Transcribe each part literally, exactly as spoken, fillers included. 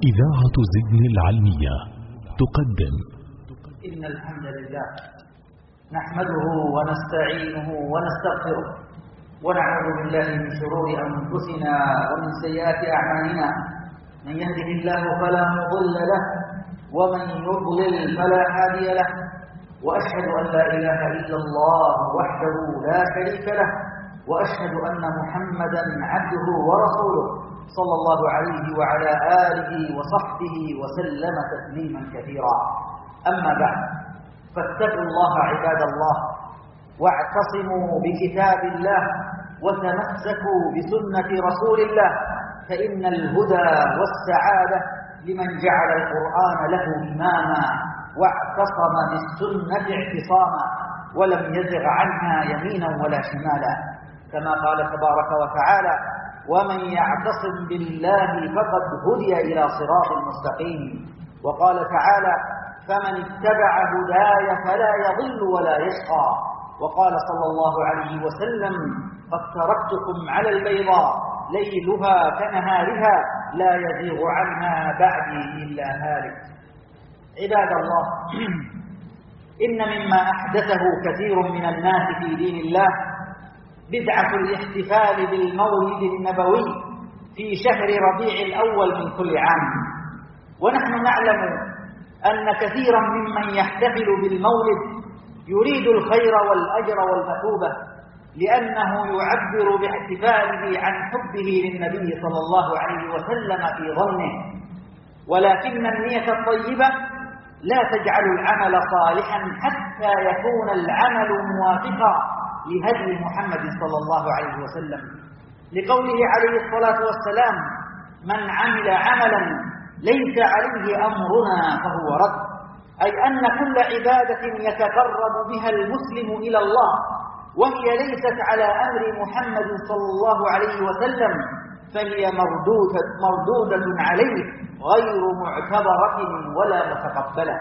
إذاعة زدن العلمية تقدم. إن الحمد لله نحمده ونستعينه ونستغفره ونعوذ بالله من شرور أنفسنا ومن سيئات أعمالنا. من يهده الله فلا مضل له ومن يضلل فلا هادي له، وأشهد أن لا إله إلا الله وحده لا شريك له، وأشهد أن محمدا عبده ورسوله صلى الله عليه وعلى آله وصحبه وسلم تسليما كثيرا. أما بعد، فاتقوا الله عباد الله، واعتصموا بكتاب الله، وتمسكوا بسنة رسول الله، فإن الهدى والسعادة لمن جعل القرآن له إماما واعتصم بالسنة اعتصاما ولم يزغ عنها يمينا ولا شمالا، كما قال تبارك وتعالى: ومن يعتصم بالله فقد هدي إلى صراط مستقيم. وقال تعالى: فمن اتبع هداي فلا يضل ولا يشقى. وقال صلى الله عليه وسلم: قد تركتكم على البيضاء ليلها كنهارها لا يزيغ عنها بعدي إلا هالك. عباد الله، إن مما أحدثه كثير من الناس في دين الله بدعة الاحتفال بالمولد النبوي في شهر ربيع الأول من كل عام. ونحن نعلم أن كثيرا ممن يحتفل بالمولد يريد الخير والأجر والمثوبة، لأنه يعبر باحتفاله عن حبه للنبي صلى الله عليه وسلم في ظنه، ولكن النية الطيبة لا تجعل العمل صالحا حتى يكون العمل موافقا لهدي محمد صلى الله عليه وسلم، لقوله عليه الصلاة والسلام: من عمل عملا ليس عليه أمرنا فهو رد. أي أن كل عبادة يتقرب بها المسلم إلى الله وهي ليست على أمر محمد صلى الله عليه وسلم فهي مردودة, مردودة عليه غير معتبرة ولا متقبلة.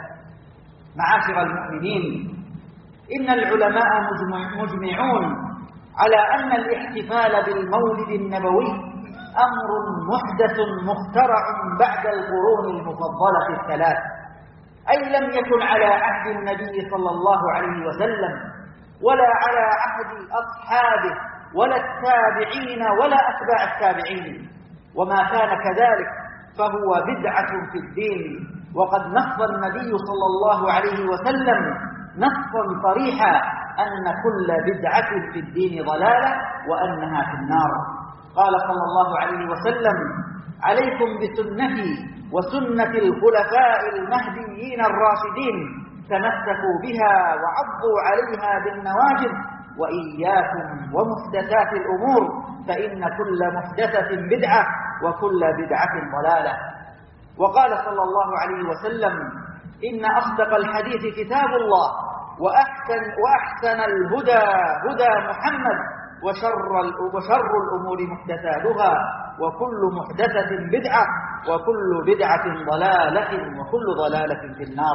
معاشر المؤمنين، إن العلماء مجمعون على أن الاحتفال بالمولد النبوي أمر محدث مخترع بعد القرون المفضلة الثلاث، أي لم يكن على عهد النبي صلى الله عليه وسلم ولا على عهد أصحابه ولا التابعين ولا أتباع التابعين، وما كان كذلك فهو بدعة في الدين. وقد نص النبي صلى الله عليه وسلم نصا صريحا أن كل بدعة في الدين ضلالة وأنها في النار. قال صلى الله عليه وسلم: عليكم بسنتي وسنة الخلفاء المهديين الراشدين، تمسكوا بها وعضوا عليها بالنواجذ، وإياكم ومحدثات الأمور فإن كل محدثة بدعة وكل بدعة ضلالة. وقال صلى الله عليه وسلم: إن أصدق الحديث كتاب الله، وأحسن, وأحسن الهدى هدى محمد، وشر, وشر الأمور محدثاتها، وكل محدثة بدعة، وكل بدعة ضلالة، وكل ضلالة في النار.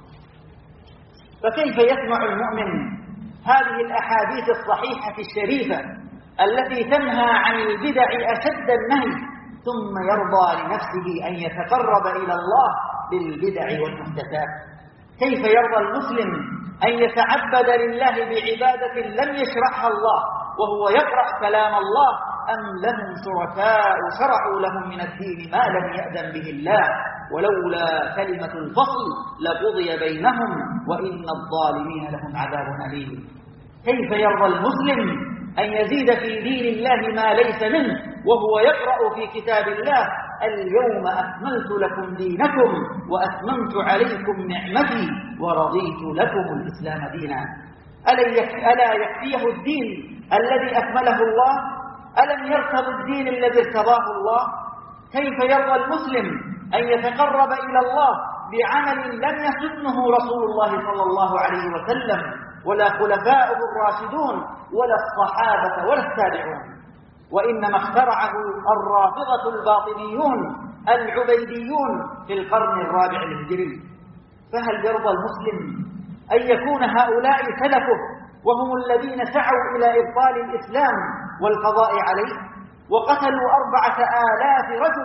فكيف يسمع المؤمن هذه الأحاديث الصحيحة الشريفة التي تنهى عن البدع أشد النهي ثم يرضى لنفسه أن يتقرب إلى الله بالبدع والمحدثات؟ كيف يرضى المسلم أن يتعبد لله بعبادة لم يشرعها الله وهو يقرأ كلام الله؟ أم لهم شركاء شرعوا لهم من الدين ما لم يأذن به الله، ولولا كلمة الفصل لقضي بينهم وإن الظالمين لهم عذاب أليم. كيف يرضى المسلم أن يزيد في دين الله ما ليس منه وهو يقرأ في كتاب الله: اليوم أكملت لكم دينكم وأتممت عليكم نعمتي ورضيت لكم الإسلام دينا؟ ألا يكفيه الدين الذي أكمله الله؟ ألم يرتضي الدين الذي ارتضاه الله؟ كيف يرضى المسلم أن يتقرب إلى الله بعمل لم يسنه رسول الله صلى الله عليه وسلم ولا خلفاؤه الراشدون ولا الصحابة ولا التابعون، وإنما اخترعه الرافضة الباطنيون العبيديون في القرن الرابع الهجري؟ فهل يرضى المسلم أن يكون هؤلاء سلفه وهم الذين سعوا إلى إبطال الإسلام والقضاء عليه، وقتلوا أربعة آلاف رجل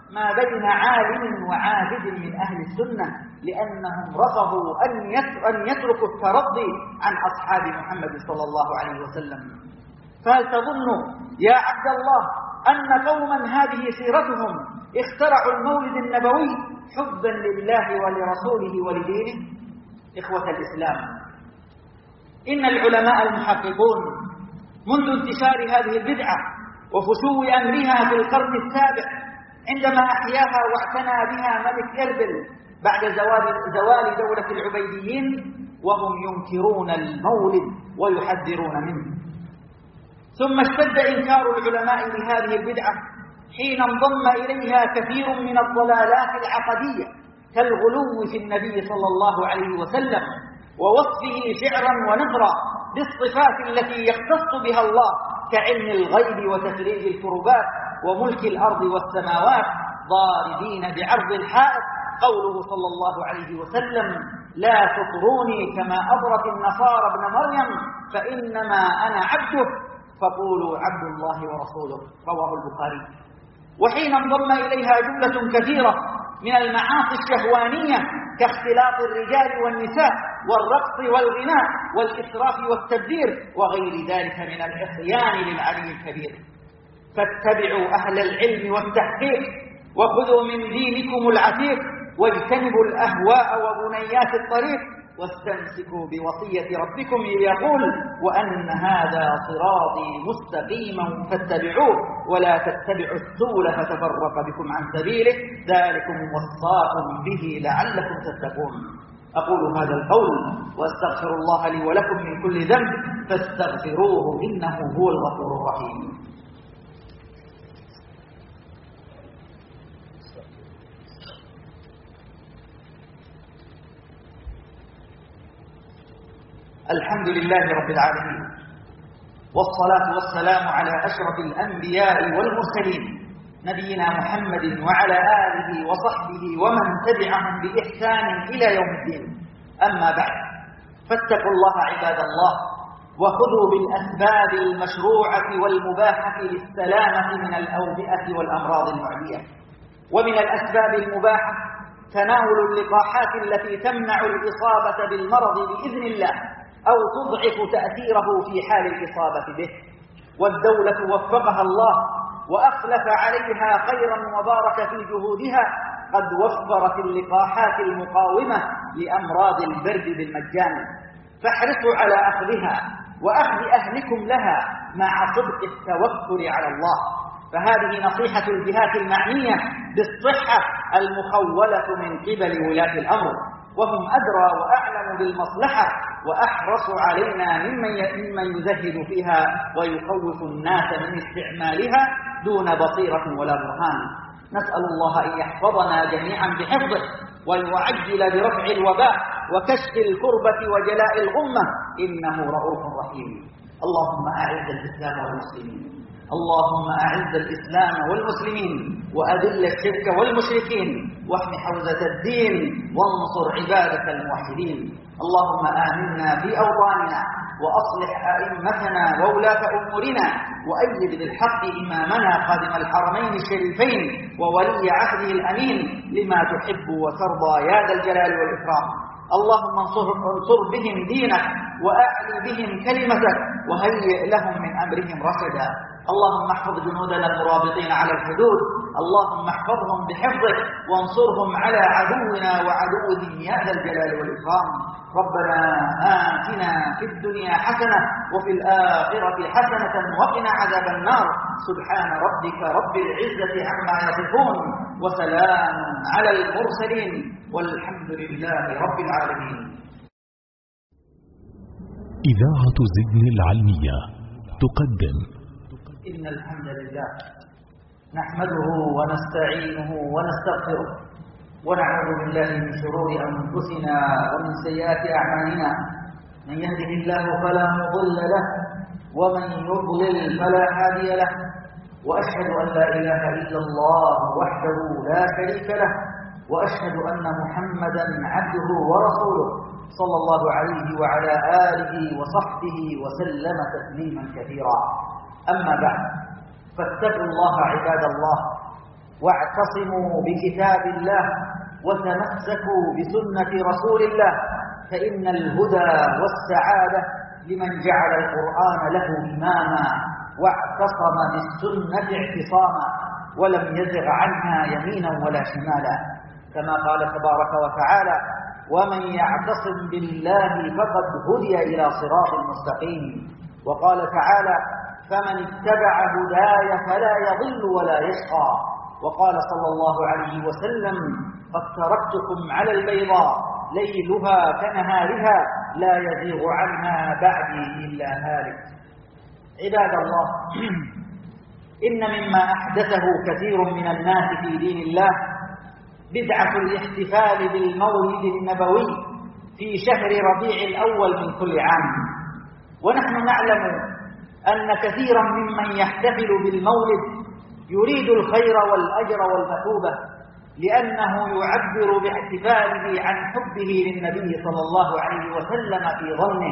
ما بين عالم وعابد من أهل السنة، لأنهم رفضوا أن يتركوا الترضي عن أصحاب محمد صلى الله عليه وسلم. فهل تظن يا عبد الله أن قوما هذه سيرتهم اخترعوا المولد النبوي حبا لله ولرسوله ولدينه؟ إخوة الإسلام، إن العلماء المحققون منذ انتشار هذه البدعة وفشو أمرها في القرن السابع عندما أحياها واعتنى بها ملك إربل بعد زوال, زوال دولة العبيديين، وهم ينكرون المولد ويحذرون منه. ثم اشتد إنكار العلماء لهذه البدعة حين انضم إليها كثير من الضلالات العقدية كالغلو في النبي صلى الله عليه وسلم ووصفه شعرا ونثرا بالصفات التي يختص بها الله كعلم الغيب وتفريج الكربات وملك الأرض والسماوات، ضاربين بعرض الحائط قوله صلى الله عليه وسلم: لا تطروني كما أطرت النصارى ابن مريم فإنما أنا عبده فقولوا عبد الله ورسوله، رواه البخاري. وحين انضم إليها جملة كثيرة من المعاصي الشهوانية كاختلاط الرجال والنساء والرقص والغناء والإسراف والتبذير وغير ذلك من العصيان للعلي الكبير. فاتبعوا أهل العلم والتحقيق وخذوا من دينكم العتيق واجتنبوا الأهواء وبنيات الطريق واستمسكوا بوصية ربكم يقول: وأن هذا صراطي مستقيما فاتبعوه ولا تتبعوا السبل فتفرق بكم عن سبيله ذلكم وصاكم به لعلكم تتقون. أقول هذا القول وأستغفر الله لي ولكم من كل ذنب فاستغفروه إنه هو الغفور الرحيم. الحمد لله رب العالمين، والصلاة والسلام على أشرف الأنبياء والمرسلين نبينا محمد وعلى آله وصحبه ومن تبعهم بإحسان إلى يوم الدين. أما بعد، فاتقوا الله عباد الله، وخذوا بالأسباب المشروعة والمباحة للسلامة من الأوبئة والأمراض المعدية. ومن الأسباب المباحة تناول اللقاحات التي تمنع الإصابة بالمرض بإذن الله أو تضعف تأثيره في حال الإصابة به، والدولة وفقها الله وأخلف عليها خيرا وبارك في جهودها قد وفرت اللقاحات المقاومة لأمراض البرد بالمجان، فاحرصوا على أخذها وأخذ أهلكم لها مع صدق التوكل على الله. فهذه نصيحة الجهات المعنية بالصحة المخولة من قبل ولاة الأمر، وهم أدرى وأعلم بالمصلحة وأحرص علينا ممن ممن يزهد فيها ويخوف الناس من استعمالها دون بصيرة ولا برهان. نسأل الله أن يحفظنا جميعا بحفظه ويعجل برفع الوباء وكشف الكربة وجلاء الغمة إنه رؤوف رحيم. اللهم أعز الإسلام والمسلمين، اللهم أعز الإسلام والمسلمين وأذل الشرك والمشركين واحم حوزة الدين وانصر عبادك الموحدين. اللهم آمنا في أوطاننا وأصلح أئمتنا وولاة أمورنا وأيد بالحق إمامنا خادم الحرمين الشريفين وولي عهده الأمين لما تحب وترضى يا ذا الجلال والإكرام. اللهم انصر, انصر بهم دينك وأعلي بهم كلمتك وهيئ لهم من أمرهم رشدا. اللهم احفظ جنودنا المرابطين على الحدود، اللهم احفظهم بحفظك وانصرهم على عدونا وعدوهم يا ذا الجلال والإكرام. ربنا آتنا في الدنيا حسنة وفي الآخرة حسنة وقنا عذاب النار. سبحان ربك رب العزة عما يصفون وسلام على المرسلين والحمد لله رب العالمين. إذاعة زدن العلمية تقدم إن الحمد لله نحمده ونستعينه ونستغفره ونعوذ بالله من شرور أنفسنا ومن سيئات أعمالنا، من يهده الله فلا مضل له ومن يضلل فلا هادي له، وأشهد أن لا إله إلا الله وحده لا شريك له، وأشهد أن محمدا عبده ورسوله صلى الله عليه وعلى آله وصحبه وسلم تسليما كثيرا. أما بعد، فاتقوا الله عباد الله، واعتصموا بكتاب الله وتمسكوا بسنة رسول الله، فإن الهدى والسعادة لمن جعل القرآن له إماما واعتصم بالسنة اعتصاما ولم يزغ عنها يمينا ولا شمالا، كما قال تبارك وتعالى: ومن يعتصم بالله فقد هدي إلى صراط مستقيم. وقال تعالى: فمن اتبع هداي فلا يضل ولا يشقى. وقال صلى الله عليه وسلم: قد تركتكم على البيضاء ليلها كنهارها لا يزيغ عنها بعدي إلا هالك. عباد الله، إن مما أحدثه كثير من الناس في دين الله بدعة الاحتفال بالمولد النبوي في شهر ربيع الأول من كل عام. ونحن نعلم أن كثيرا ممن يحتفل بالمولد يريد الخير والأجر والمثوبة، لأنه يعبر باحتفاله عن حبه للنبي صلى الله عليه وسلم في ظنه،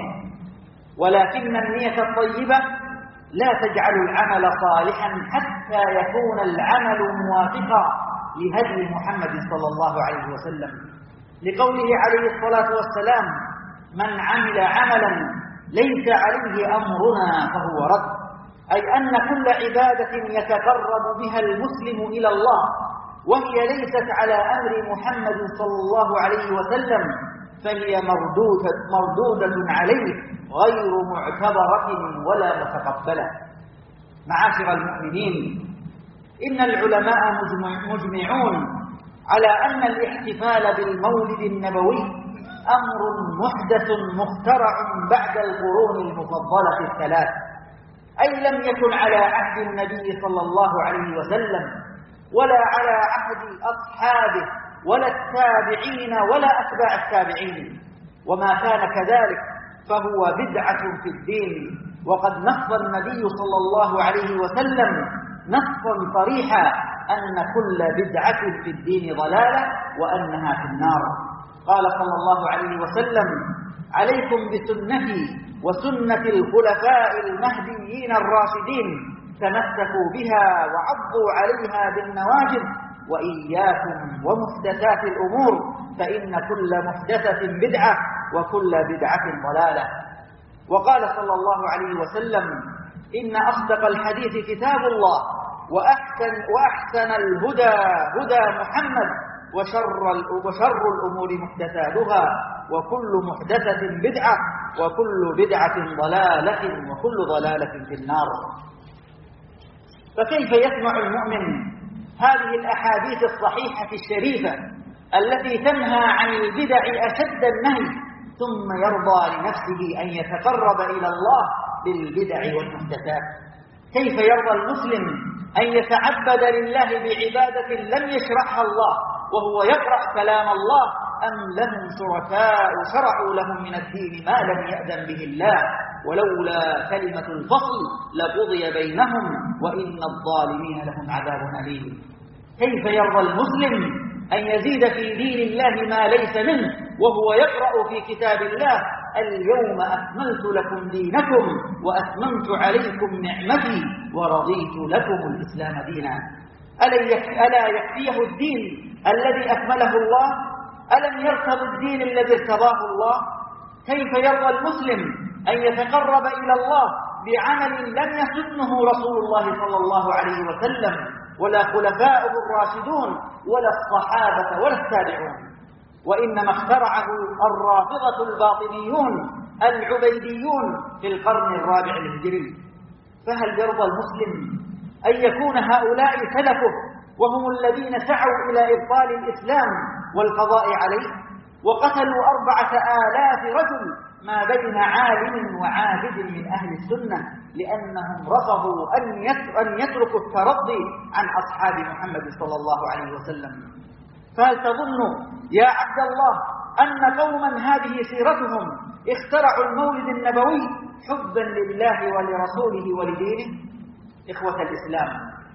ولكن النية الطيبة لا تجعل العمل صالحا حتى يكون العمل موافقا لهدي محمد صلى الله عليه وسلم، لقوله عليه الصلاة والسلام: من عمل عملا ليس عليه أمرنا فهو رد، أي أن كل عبادة يتقرب بها المسلم إلى الله وهي ليست على أمر محمد صلى الله عليه وسلم فهي مردودة, مردودة عليه غير معتبرة ولا متقبلة. معاشر المؤمنين، إن العلماء مجمعون على أن الاحتفال بالمولد النبوي أمر محدث مخترع بعد القرون المفضلة الثلاث، أي لم يكن على عهد النبي صلى الله عليه وسلم ولا على عهد أصحابه ولا التابعين ولا أتباع التابعين، وما كان كذلك فهو بدعة في الدين. وقد نص النبي صلى الله عليه وسلم نصا صريحا أن كل بدعة في الدين ضلالة وأنها في النار. قال صلى الله عليه وسلم: عليكم بسنتي وسنة الخلفاء المهديين الراشدين، تمسكوا بها وعضوا عليها بالنواجذ، وإياكم ومحدثات الأمور، فإن كل محدثة بدعة وكل بدعة ضلالة. وقال صلى الله عليه وسلم: إن أصدق الحديث كتاب الله، وأحسن, وأحسن الهدى هدى محمد، وشر, وشر الأمور محدثاتها، وكل محدثة بدعة، وكل بدعة ضلالة، وكل ضلالة في النار. فكيف يسمع المؤمن هذه الأحاديث الصحيحة الشريفة التي تنهى عن البدع أشد النهي، ثم يرضى لنفسه أن يتقرب إلى الله بالبدع والمحدثات؟ كيف يرضى المسلم أن يتعبد لله بعبادة لم يشرعها الله وهو يقرأ كلام الله؟ أم لهم شركاء شرعوا لهم من الدين ما لم يأذن به الله، ولولا كلمة الفصل لقضي بينهم وإن الظالمين لهم عذاب أليم. كيف يرضى المسلم أن يزيد في دين الله ما ليس منه وهو يقرأ في كتاب الله: اليوم أكملت لكم دينكم وأتممت عليكم نعمتي ورضيت لكم الإسلام دينا؟ ألا يكفيه الدين الذي أكمله الله؟ ألم يرتض الدين الذي ارتضاه الله؟ كيف يرضى المسلم أن يتقرب إلى الله بعمل لم يسنه رسول الله صلى الله عليه وسلم ولا خلفاؤه الراشدون ولا الصحابة ولا التابعون، وإنما اخترعه الرافضة الباطنيون العبيديون في القرن الرابع الهجري؟ فهل يرضى المسلم أن يكون هؤلاء سلفه وهم الذين سعوا إلى إبطال الإسلام والقضاء عليه، وقتلوا أربعة آلاف رجل ما بين عالم وعابد من أهل السنة لأنهم رفضوا أن يتركوا الترضي عن أصحاب محمد صلى الله عليه وسلم؟ فهل تظن يا عبد الله أن قوما هذه سيرتهم اخترعوا المولد النبوي حبا لله ولرسوله ولدينه؟ إخوة الإسلام،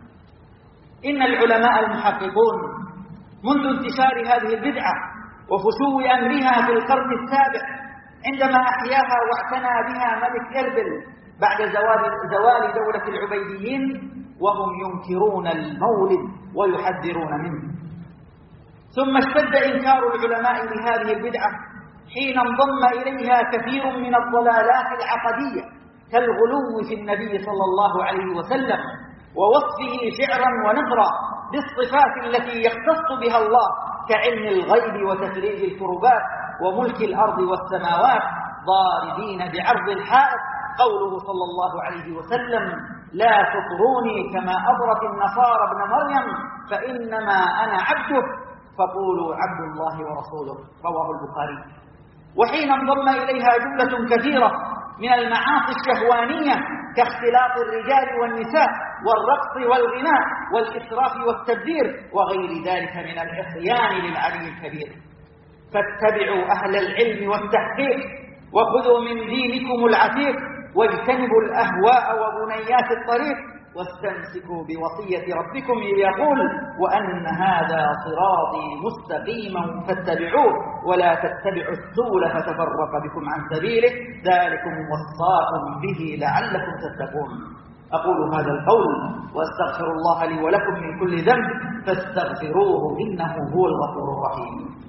إن العلماء المحققون منذ انتشار هذه البدعة وفشو أمرها في القرن السابع عندما أحياها واعتنى بها ملك إربل بعد زوال, زوال دولة العبيديين، وهم ينكرون المولد ويحذرون منه. ثم اشتد إنكار العلماء لهذه البدعة حين انضم إليها كثير من الضلالات العقدية كالغلو في النبي صلى الله عليه وسلم ووصفه شعرا ونثرا بالصفات التي يختص بها الله كعلم الغيب وتفريج الكربات وملك الأرض والسماوات، ضاربين بعرض الحائط قوله صلى الله عليه وسلم: لا تطروني كما أطرت النصارى ابن مريم فإنما أنا عبده فقولوا عبد الله ورسوله، رواه البخاري. وحين انضم إليها جملة كثيرة من المعاصي الشهوانية كاختلاط الرجال والنساء والرقص والغناء والإسراف والتبذير وغير ذلك من العصيان للعلي الكبير. فاتبعوا أهل العلم والتحقيق وخذوا من دينكم العتيق واجتنبوا الأهواء وبنيات الطريق واستمسكوا بوصية ربكم يقول: وأن هذا صراطي مستقيما فاتبعوه ولا تتبعوا السبل فتفرق بكم عن سبيله ذلكم وصاكم به لعلكم تتقون. أقول هذا القول وأستغفر الله لي ولكم من كل ذنب فاستغفروه إنه هو الغفور الرحيم.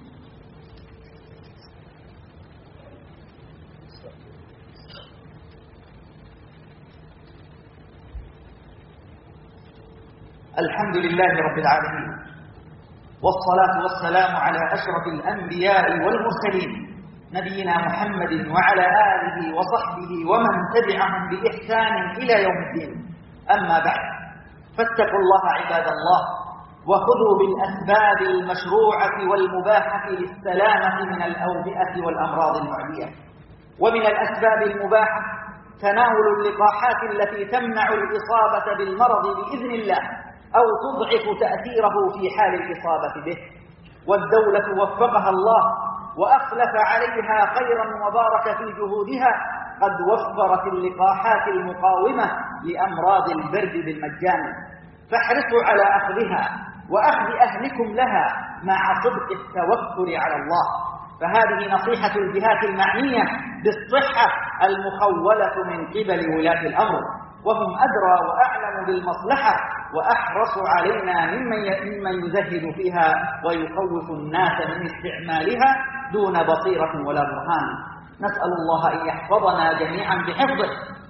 الحمد لله رب العالمين، والصلاة والسلام على أشرف الأنبياء والمرسلين نبينا محمد وعلى آله وصحبه ومن تبعهم بإحسان إلى يوم الدين. أما بعد، فاتقوا الله عباد الله وخذوا بالأسباب المشروعة والمباحة للسلامة من الأوبئة والأمراض المعدية. ومن الأسباب المباحة تناول اللقاحات التي تمنع الإصابة بالمرض بإذن الله أو تضعف تأثيره في حال الإصابة به، والدولة وفقها الله وأخلف عليها خيرا وبارك في جهودها قد وفرت اللقاحات المقاومة لأمراض البرد بالمجان، فاحرصوا على أخذها وأخذ أهلكم لها مع صدق التوكل على الله. فهذه نصيحة الجهات المعنية بالصحة المخولة من قبل ولاة الأمر، وهم أدرى وأعلم بالمصلحة وأحرص علينا ممن يزهد فيها ويخوف الناس من استعمالها دون بصيرة ولا برهان. نسأل الله أن يحفظنا جميعا بحفظه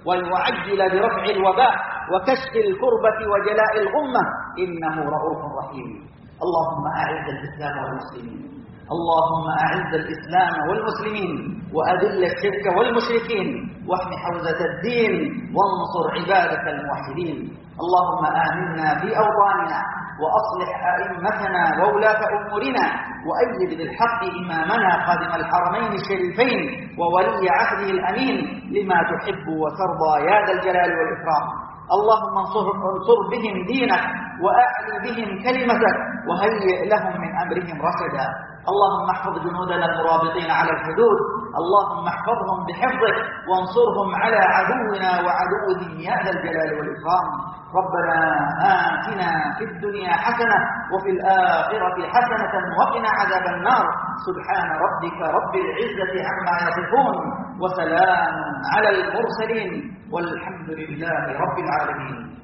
ويعجل برفع الوباء وكشف الكربة وجلاء الغمة إنه رؤوف رحيم. اللهم أعز الإسلام والمسلمين اللهم أعز الإسلام والمسلمين وأذل الشرك والمشركين واحم حوزة الدين وانصر عبادك الموحدين. اللهم آمنا في أوطاننا وأصلح أئمتنا وولاة أمورنا وأيد بالحق إمامنا خادم الحرمين الشريفين وولي عهده الأمين لما تحب وترضى يا ذا الجلال والإكرام. اللهم انصر, انصر بهم دينك وأعل بهم كلمتك وهيئ لهم من أمرهم رشدا. اللهم احفظ جنودنا المرابطين على الحدود، اللهم احفظهم بحفظك وانصرهم على عدونا وعدوهم يا ذا الجلال والإكرام. ربنا آتنا في الدنيا حسنة وفي الآخرة حسنة وقنا عذاب النار. سبحان ربك رب العزة عما يصفون وسلام على المرسلين والحمد لله رب العالمين.